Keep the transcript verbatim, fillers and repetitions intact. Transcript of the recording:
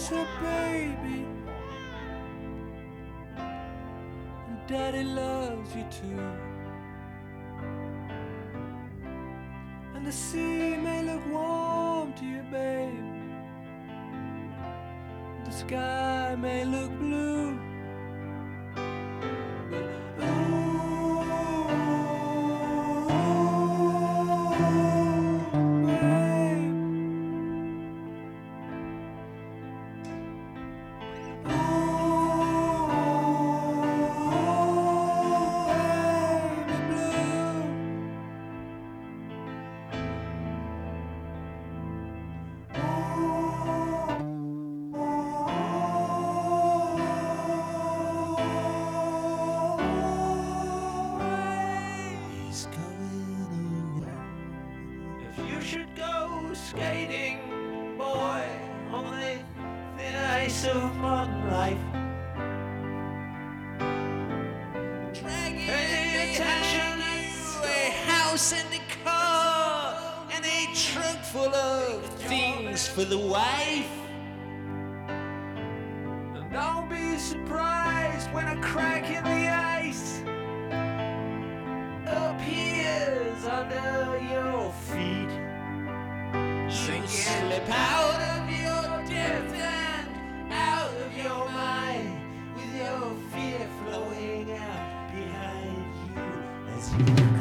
a baby, and daddy loves you too. And the sea may look warm to you, babe, the sky may look blue, but ooh, babe, ooh, baby blue. He's going away. If you should go skating, boy, on the thin ice of modern life, dragging attention to a house and a car and a trunk full of things for the wife. And don't be surprised when a crack in the ice appears under your feet. You slip out of your depth and out of your mind, with your fear flowing out behind you as you